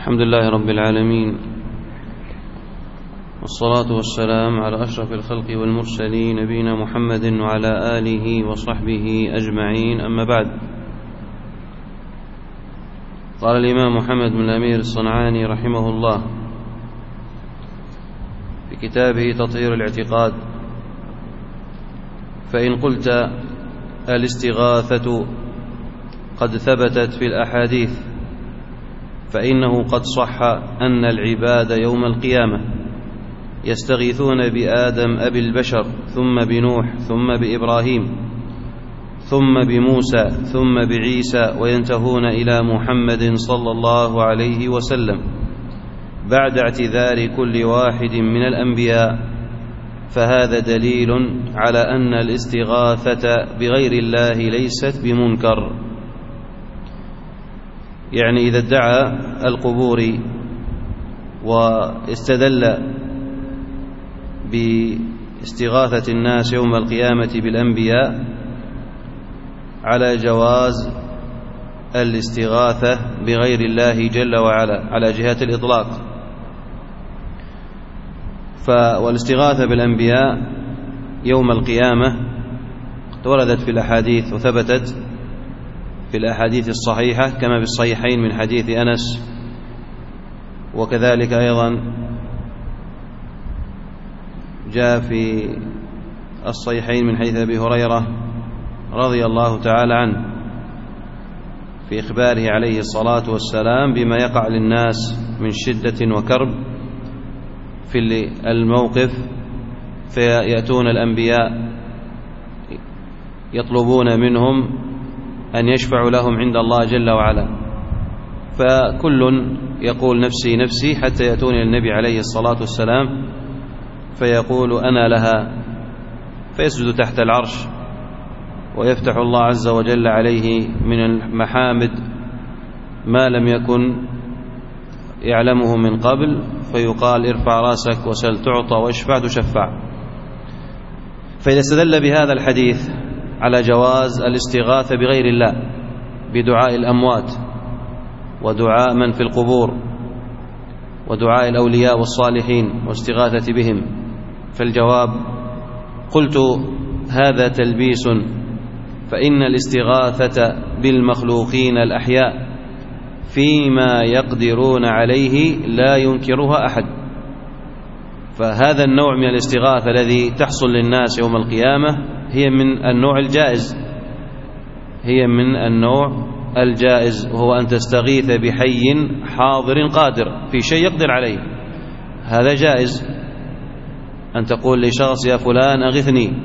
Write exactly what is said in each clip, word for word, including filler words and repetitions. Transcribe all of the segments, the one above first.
الحمد لله رب العالمين، والصلاة والسلام على أشرف الخلق والمرسلين نبينا محمد وعلى آله وصحبه أجمعين، أما بعد. قال الإمام محمد بن الأمير الصنعاني رحمه الله في كتابه تطهير الاعتقاد: فإن قلت الاستغاثة قد ثبتت في الأحاديث فإنه قد صح أن العباد يوم القيامة يستغيثون بآدم أبي البشر، ثم بنوح، ثم بإبراهيم، ثم بموسى، ثم بعيسى، وينتهون إلى محمد صلى الله عليه وسلم بعد اعتذار كل واحد من الأنبياء، فهذا دليل على أن الاستغاثة بغير الله ليست بمنكر. يعني إذا ادعى القبور واستدل باستغاثة الناس يوم القيامة بالأنبياء على جواز الاستغاثة بغير الله جل وعلا على جهة الإطلاق. والاستغاثة بالأنبياء يوم القيامة وردت في الأحاديث وثبتت في الأحاديث الصحيحة كما في الصحيحين من حديث أنس، وكذلك أيضا جاء في الصحيحين من حديث أبي هريرة رضي الله تعالى عنه في إخباره عليه الصلاة والسلام بما يقع للناس من شدة وكرب في الموقف، فيأتون الأنبياء يطلبون منهم أن يشفعوا لهم عند الله جل وعلا، فكل يقول نفسي نفسي حتى يأتون النبي عليه الصلاة والسلام فيقول أنا لها، فيسجد تحت العرش ويفتح الله عز وجل عليه من المحامد ما لم يكن يعلمه من قبل، فيقال ارفع راسك وسل تعطى واشفع تشفع. فإذا استدل بهذا الحديث على جواز الاستغاثة بغير الله بدعاء الأموات ودعاء من في القبور ودعاء الأولياء والصالحين واستغاثة بهم، فالجواب: قلت هذا تلبيس، فإن الاستغاثة بالمخلوقين الأحياء فيما يقدرون عليه لا ينكرها أحد، فهذا النوع من الاستغاثة الذي تحصل للناس يوم القيامة هي من النوع الجائز، هي من النوع الجائز وهو أن تستغيث بحي حاضر قادر في شيء يقدر عليه، هذا جائز. أن تقول لشخص: يا فلان أغثني،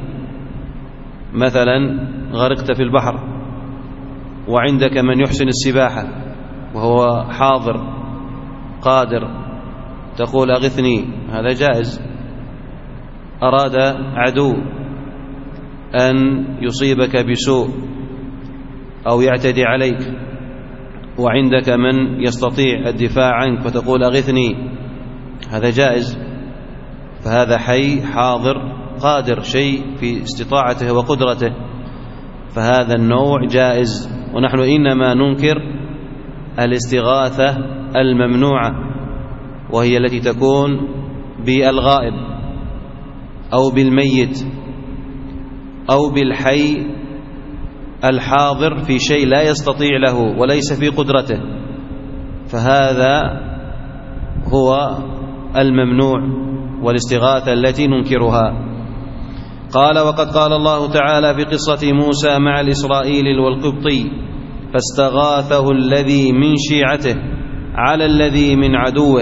مثلا غرقت في البحر وعندك من يحسن السباحة وهو حاضر قادر، تقول أغثني، هذا جائز. أراد عدو أن يصيبك بسوء أو يعتدي عليك وعندك من يستطيع الدفاع عنك فتقول أغثني، هذا جائز، فهذا حي حاضر قادر، شيء في استطاعته وقدرته، فهذا النوع جائز. ونحن إنما ننكر الاستغاثة الممنوعة، وهي التي تكون بالغائب أو بالميت أو بالحي الحاضر في شيء لا يستطيع له وليس في قدرته، فهذا هو الممنوع والاستغاثة التي ننكرها. قال: وقد قال الله تعالى في قصة موسى مع الإسرائيلي والقبطي: فاستغاثه الذي من شيعته على الذي من عدوه،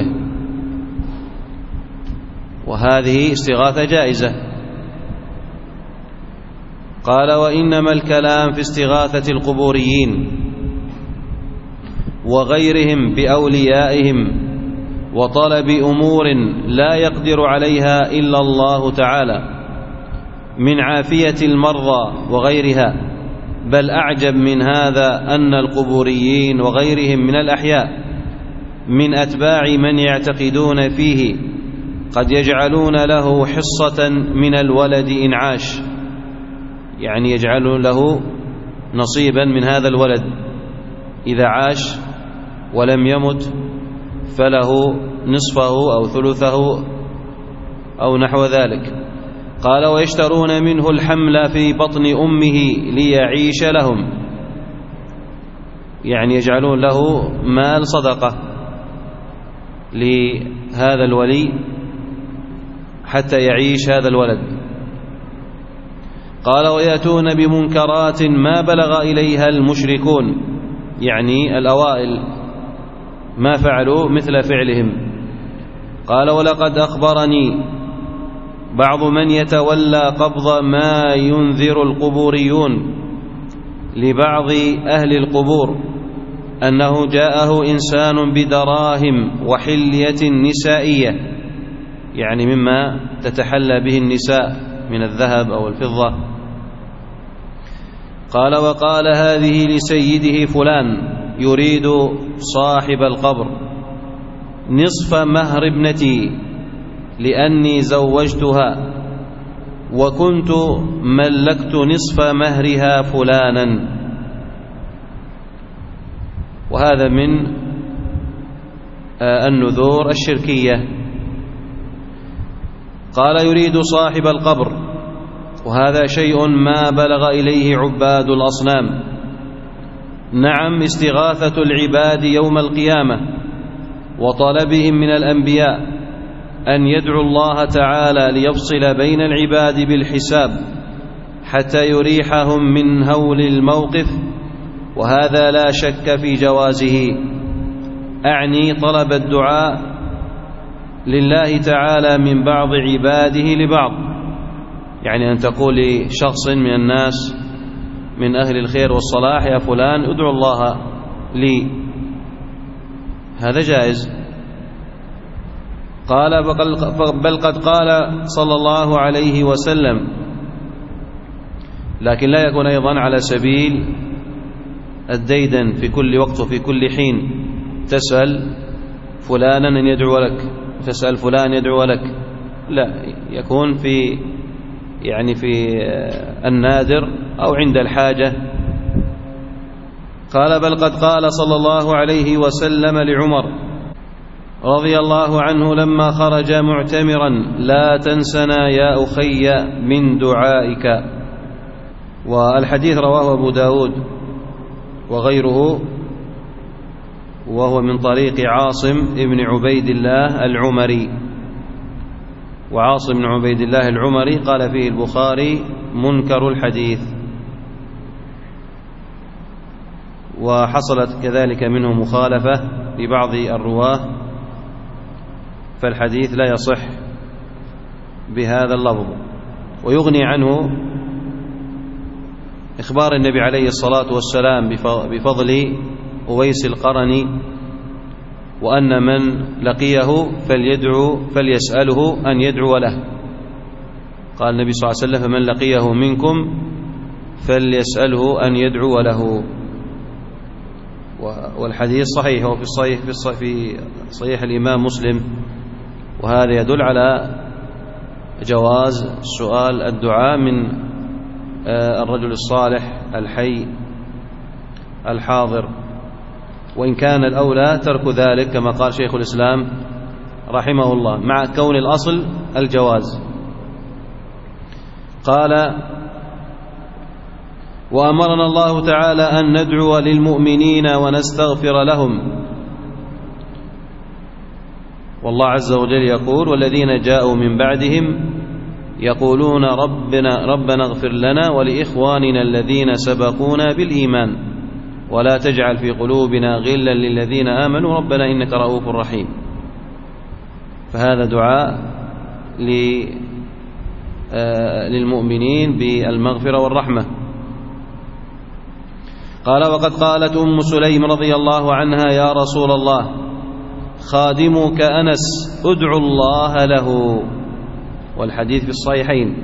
وهذه استغاثة جائزة. قال: وإنما الكلام في استغاثة القبوريين وغيرهم بأوليائهم وطلب أمور لا يقدر عليها إلا الله تعالى من عافية المرضى وغيرها، بل أعجب من هذا أن القبوريين وغيرهم من الأحياء من أتباع من يعتقدون فيه قد يجعلون له حصة من الولد إن عاش، يعني يجعلون له نصيبا من هذا الولد إذا عاش ولم يمت، فله نصفه أو ثلثه أو نحو ذلك. قال: ويشترون منه الحمل في بطن أمه ليعيش لهم، يعني يجعلون له مال صدقة لهذا الولي حتى يعيش هذا الولد. قال: ويأتون بمنكرات ما بلغ إليها المشركون، يعني الأوائل ما فعلوا مثل فعلهم. قال: ولقد أخبرني بعض من يتولى قبض ما ينذر القبوريون لبعض أهل القبور أنه جاءه إنسان بدراهم وحلية نسائية، يعني مما تتحلى به النساء من الذهب أو الفضة. قال: وقال: هذه لسيده فلان يريد صاحب القبر نصف مهر ابنتي لأني زوجتها وكنت ملكت نصف مهرها فلانا. وهذا من النذور الشركية. قال: يريد صاحب القبر، وهذا شيء ما بلغ إليه عباد الأصنام. نعم، استغاثة العباد يوم القيامة وطلبهم من الأنبياء أن يدعوا الله تعالى ليفصل بين العباد بالحساب حتى يريحهم من هول الموقف، وهذا لا شك في جوازه. أعني طلب الدعاء لله تعالى من بعض عباده لبعض، يعني أن تقول لشخص من الناس من أهل الخير والصلاح: يا فلان ادعو الله لي، هذا جائز. قال: بل قد قال صلى الله عليه وسلم، لكن لا يكون أيضا على سبيل الديدن في كل وقت وفي كل حين تسأل فلانا أن يدعو لك، تسأل فلان يدعو لك، لا، يكون في يعني في النادر أو عند الحاجة. قال: بل قد قال صلى الله عليه وسلم لعمر رضي الله عنه لما خرج معتمرا: لا تنسنا يا أخي من دعائك. والحديث رواه أبو داود وغيره، وهو من طريق عاصم ابن عبيد الله العمري. وعاصم بن عبيد الله العمري قال فيه البخاري: منكر الحديث. وحصلت كذلك منه مخالفة لبعض الرواه، فالحديث لا يصح بهذا اللفظ. ويغني عنه إخبار النبي عليه الصلاة والسلام بفضل أويس القرني، وأن من لقيه فليدعو فليسأله أن يدعو له. قال النبي صلى الله عليه وسلم: فمن لقيه منكم فليسأله أن يدعو له. والحديث صحيح، وفي الصحيح في صحيح الإمام مسلم، وهذا يدل على جواز سؤال الدعاء من الرجل الصالح الحي الحاضر، وإن كان الأولى ترك ذلك كما قال شيخ الإسلام رحمه الله، مع كون الأصل الجواز. قال: وأمرنا الله تعالى أن ندعو للمؤمنين ونستغفر لهم، والله عز وجل يقول: والذين جاءوا من بعدهم يقولون ربنا, ربنا اغفر لنا ولإخواننا الذين سبقونا بالإيمان ولا تجعل في قلوبنا غلا للذين آمنوا ربنا إنك رؤوف رحيم. فهذا دعاء للمؤمنين بالمغفرة والرحمة. قال: وقد قالت أم سليم رضي الله عنها: يا رسول الله، خادمك أنس ادعو الله له. والحديث في الصحيحين.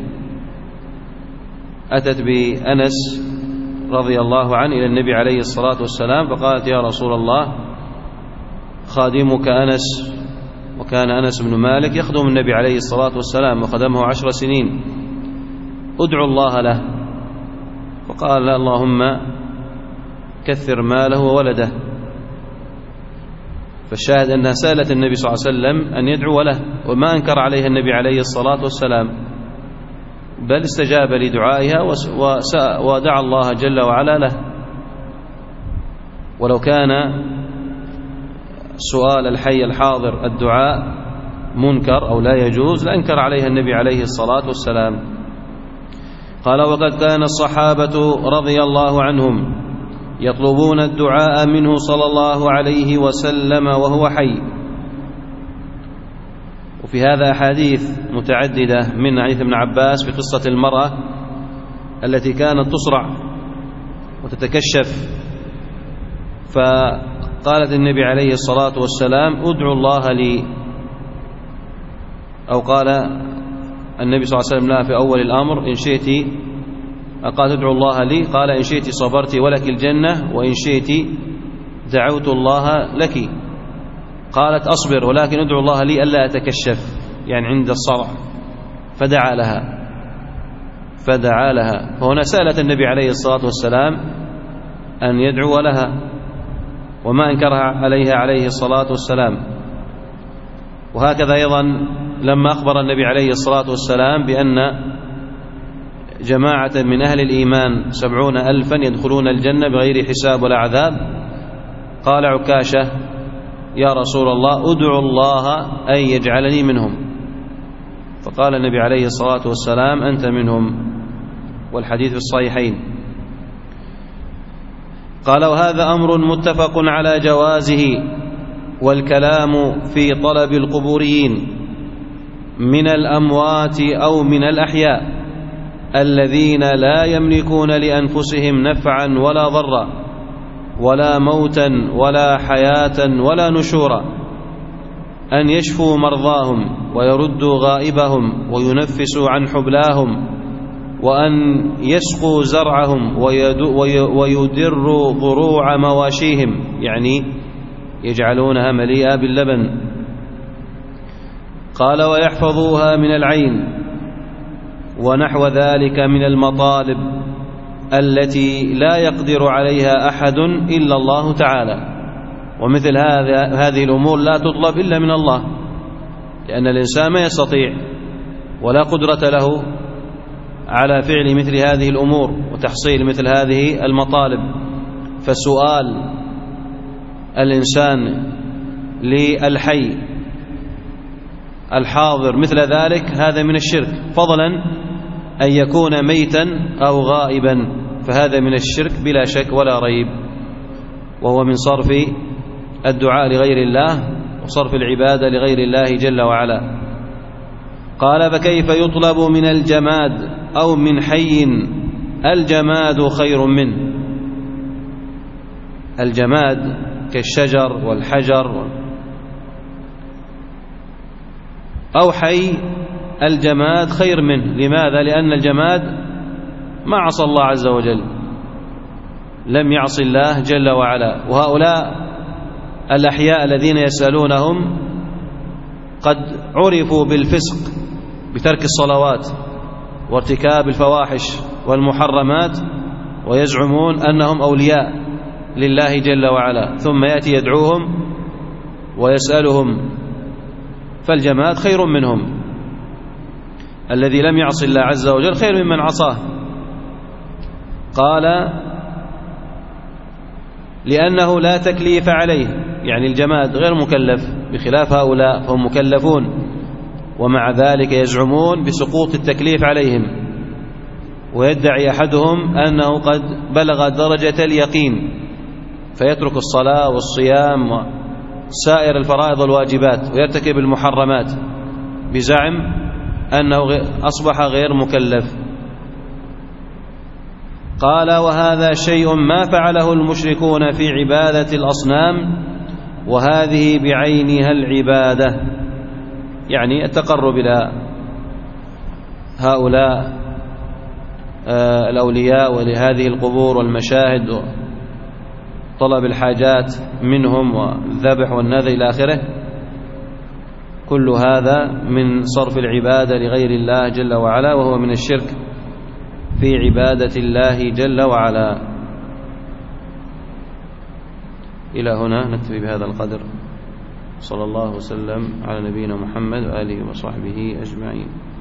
أتت بأنس رضي الله عنه إلى النبي عليه الصلاة والسلام فقالت: يا رسول الله، خادمك أنس، وكان أنس بن مالك يخدم النبي عليه الصلاة والسلام وخدمه عشر سنين، ادعو الله له. فقال: اللهم كثر ماله وولده. فالشاهد أنها سألت النبي صلى الله عليه وسلم أن يدعو له، وما أنكر عليها النبي عليه الصلاة والسلام، بل استجاب لدعائها ودعا الله جل وعلا له. ولو كان سؤال الحي الحاضر الدعاء منكر أو لا يجوز لأنكر عليها النبي عليه الصلاة والسلام. قال: وقد كان الصحابة رضي الله عنهم يطلبون الدعاء منه صلى الله عليه وسلم وهو حي. وفي هذا أحاديث متعددة، من حديث ابن عباس بقصة المرأة التي كانت تصرع وتتكشف، فقالت النبي عليه الصلاة والسلام: ادعو الله لي، أو قال النبي صلى الله عليه وسلم لها في أول الأمر: إن شئت، قال: ادعو الله لي، قال: إن شئت صبرت ولك الجنة، وإن شئت دعوت الله لك. قالت: أصبر، ولكن ادعو الله لي ألا أتكشف، يعني عند الصرع. فدعا لها فدعا لها فهنا سألت النبي عليه الصلاة والسلام أن يدعو لها، وما أنكرها عليها عليه الصلاة والسلام. وهكذا أيضا لما أخبر النبي عليه الصلاة والسلام بأن جماعة من أهل الإيمان سبعون ألفا يدخلون الجنة بغير حساب ولا عذاب، قال عكاشة: يا رسول الله أدعو الله أن يجعلني منهم. فقال النبي عليه الصلاة والسلام: أنت منهم، والحديث في الصحيحين. قال: وهذا أمر متفق على جوازه، والكلام في طلب القبوريين من الأموات أو من الأحياء الذين لا يملكون لأنفسهم نفعا ولا ضرا ولا موتا ولا حياة ولا نشورا، أن يشفوا مرضاهم ويردوا غائبهم وينفسوا عن حبلاهم، وأن يسقوا زرعهم ويدروا ضروع مواشيهم، يعني يجعلونها مليئة باللبن. قال: ويحفظوها من العين ونحو ذلك من المطالب التي لا يقدر عليها أحد إلا الله تعالى. ومثل هذا هذه الأمور لا تطلب إلا من الله، لأن الإنسان ما يستطيع ولا قدرة له على فعل مثل هذه الأمور وتحصيل مثل هذه المطالب. فسؤال الإنسان للحي الحاضر مثل ذلك هذا من الشرك، فضلا أن يكون ميتا أو غائبا، فهذا من الشرك بلا شك ولا ريب، وهو من صرف الدعاء لغير الله وصرف العبادة لغير الله جل وعلا. قال: فكيف يطلب من الجماد أو من حي الجماد خير منه؟ الجماد كالشجر والحجر، أو حي الجماد خير منه. لماذا؟ لأن الجماد ما عصى الله عز وجل، لم يعص الله جل وعلا. وهؤلاء الأحياء الذين يسألونهم قد عرفوا بالفسق بترك الصلوات وارتكاب الفواحش والمحرمات، ويزعمون أنهم أولياء لله جل وعلا، ثم يأتي يدعوهم ويسألهم. فالجماد خير منهم، الذي لم يعص الله عز وجل خير ممن عصاه. قال: لأنه لا تكليف عليه، يعني الجماد غير مكلف، بخلاف هؤلاء فهم مكلفون، ومع ذلك يزعمون بسقوط التكليف عليهم، ويدعي أحدهم أنه قد بلغ درجة اليقين فيترك الصلاة والصيام وسائر الفرائض والواجبات ويرتكب المحرمات بزعم أنه أصبح غير مكلف. قال: وهذا شيء ما فعله المشركون في عبادة الأصنام، وهذه بعينها العبادة، يعني التقرب إلى هؤلاء الأولياء ولهذه القبور والمشاهد وطلب الحاجات منهم والذبح والنذر إلى آخره. كل هذا من صرف العبادة لغير الله جل وعلا، وهو من الشرك في عبادة الله جل وعلا. إلى هنا نكتفي بهذا القدر. صلى الله وسلم على نبينا محمد وآله وصحبه أجمعين.